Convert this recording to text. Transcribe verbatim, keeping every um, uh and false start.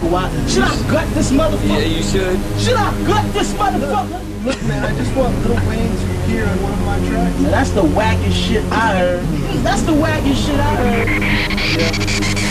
motherfucker. Why? Should I gut this motherfucker? Yeah, you should. Should I gut this motherfucker? Look, man, I just want Lil Wayne to appear on one of my tracks. Now, that's the wackest shit I heard. That's the wackest shit I heard. Yeah.